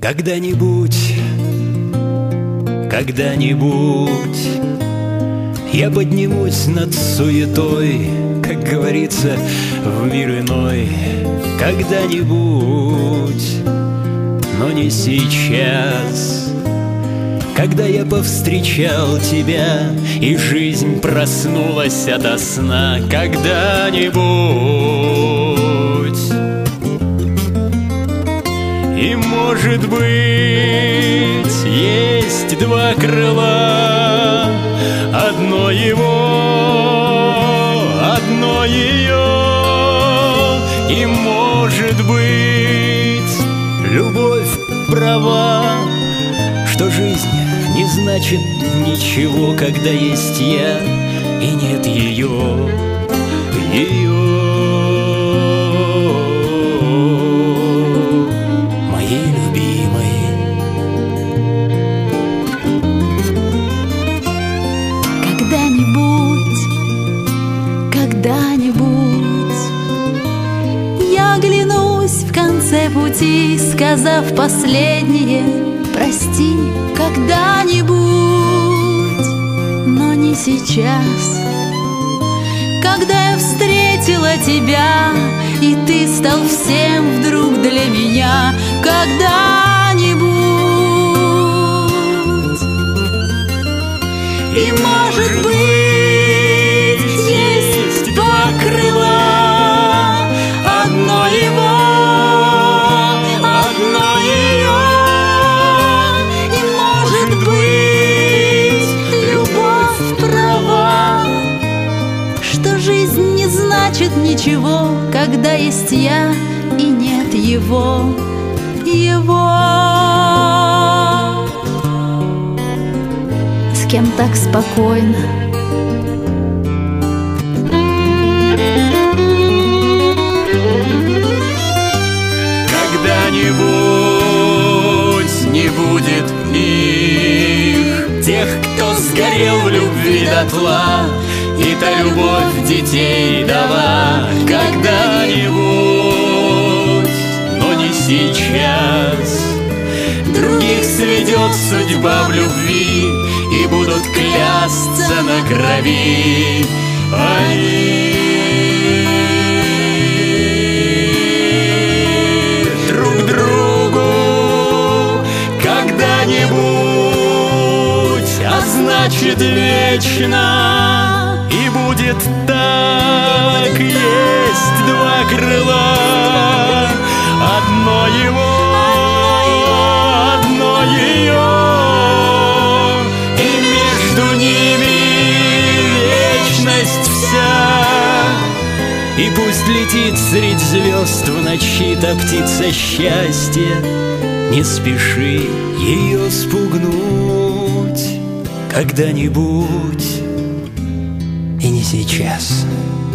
Когда-нибудь, когда-нибудь я поднимусь над суетой, как говорится, в мир иной. Когда-нибудь, но не сейчас. Когда я повстречал тебя, и жизнь проснулась ото сна. Когда-нибудь. И, может быть, есть два крыла, одно его, одно ее. И, может быть, любовь права, что жизнь не значит ничего, когда есть я и нет ее, ее. Когда-нибудь я оглянусь в конце пути, сказав последнее «прости». Когда-нибудь, но не сейчас. Когда я встретила тебя, и ты стал всем вдруг для меня. Когда-нибудь. И, может быть, крыла, одно его, одно ее. И, может быть, любовь права, что жизнь не значит ничего, когда есть я и нет его, его. С кем так спокойно? Когда-нибудь не будет их, тех, кто сгорел в любви дотла, и та любовь детей дала. Когда-нибудь, но не сейчас, других сведет судьба в любви, и будут клясться на крови они. А значит вечно, и будет так. Есть два крыла, одно его, одно ее. И между ними вечность вся. И пусть летит средь звезд в ночи та птица счастья, не спеши ее спугнуть. Когда-нибудь, и не сейчас.